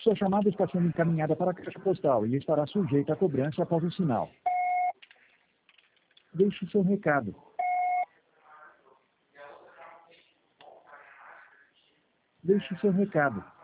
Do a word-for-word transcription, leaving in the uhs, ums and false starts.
Sua chamada está sendo encaminhada para a caixa postal e estará sujeita a cobrança após o sinal. Deixe seu recado. Deixe seu recado.